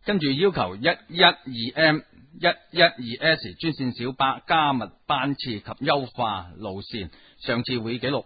跟住要求112M、112S 專線小巴加密班次及優化路線。上次會議記錄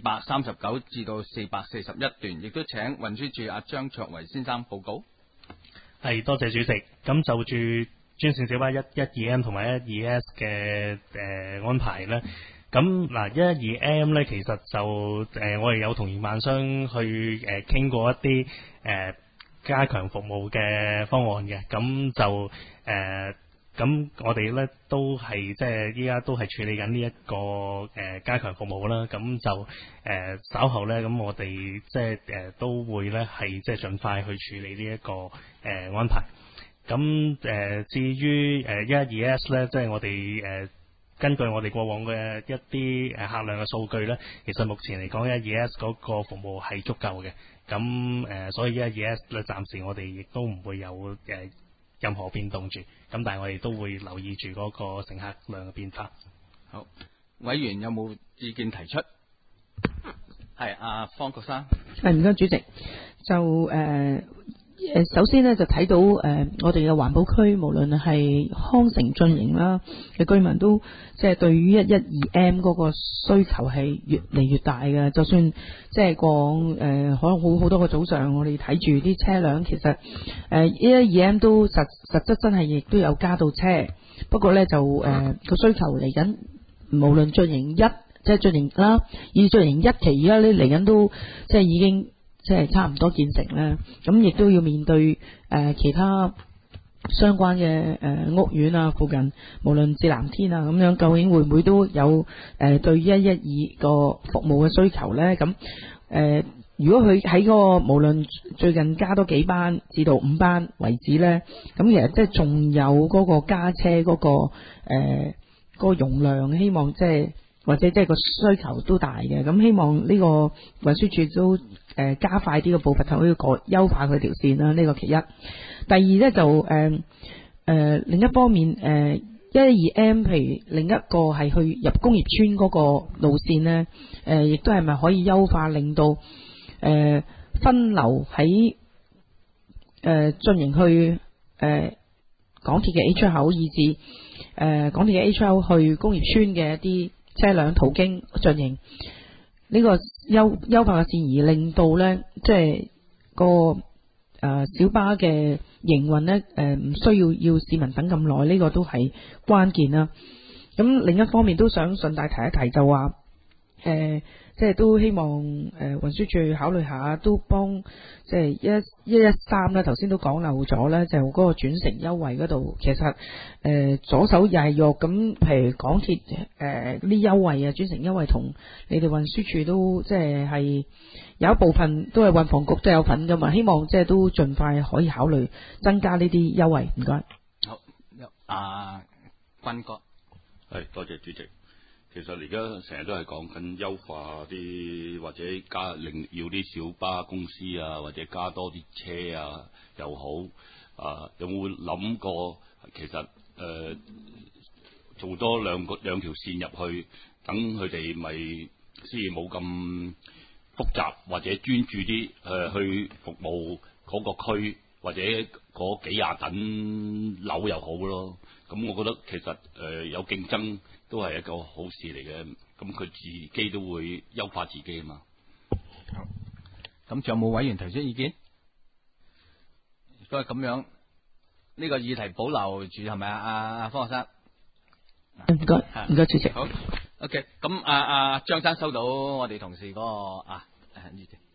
439至到441段，亦都請運輸署阿張卓維先生報告。 係，多謝主席。咁就住專線小巴112M 同埋112S 嘅安排咧，咁嗱112M 咧，其實就我哋有同營辦商去傾過一啲加強服務嘅方案嘅，咁就咁我哋咧都係即係依家都係處理緊呢一個加強服務啦，咁就稍後咧，咁我哋即係都會咧係即係盡快去處理呢一個安排。咁至於112S 咧，即係我哋根據我哋過往嘅一啲客量嘅數據咧，其實目前嚟講112S 嗰個服務係足夠嘅。咁所以112S 咧，暫時我哋亦都唔會有任何變動住。咁但係我哋都會留意住嗰個乘客量嘅變化。 好，委員有冇意見提出？係阿方國生。 係，唔該主席。就首先呢，就睇到我哋嘅環保區，無論係康城進營啦嘅居民都即係對於112M 嗰個需求係越嚟越大嘅。就算即係講可能好多個早上，我哋睇住啲車輛，其實112M 都實質真係亦都有加到車。不過呢，就個需求嚟緊，無論進營1即係進營啦，以進營1期而家呢嚟緊都即係已經。即係差唔多建成啦，咁亦都要面對其他相關嘅屋苑啊，附近無論至藍天啊咁樣，究竟會唔會都有對112個服務嘅需求呢？咁如果佢喺個無論最近加多幾班至到5班為止呢，咁其實即係仲有嗰個加車嗰個容量，希望即係或者即係個需求都大嘅，咁希望呢個運輸署都加快啲嘅步伐，可以優化佢條線啦。呢個其一。第二咧就另一方面112M 譬如另一個係去入工業村嗰個路線咧，亦都係咪可以優化，令到分流喺進行去港鐵嘅 A 出口，以至港鐵嘅 A 出口去工業村嘅一啲車輛途經進行呢個優化嘅線，而令到咧即係個小巴嘅營運咧唔需要市民等咁耐，呢個都係關鍵啦。咁另一方面都想順帶提一提，就話即係都希望運輸署考慮下，都幫即係113咧，頭先都講漏咗咧，就嗰個轉乘優惠嗰度，其實左手又係肉咁，譬如港鐵嗰啲優惠啊，轉乘優惠同你哋運輸署都即係有一部分都係運房局都有份噶嘛，希望即係都盡快可以考慮增加呢啲優惠。唔該。 好，君哥。 係，多謝主席。其實而家成日都係講緊優化啲，或者要啲小巴公司啊，或者加多啲車啊又好。有冇諗過其實做多兩條線入去，等佢哋咪先冇咁複雜，或者專注啲去服務嗰個區，或者嗰幾廿等樓又好咯。咁我覺得其實有競爭都係一個好事嚟嘅，咁佢自己都會優化自己啊嘛。 好，咁仲有冇委員提出意見？如果係咁樣，呢個議題保留住係咪啊？阿方學生。 唔該，唔該，主席。 好 ，OK。咁阿張生收到我哋同事嗰個意見。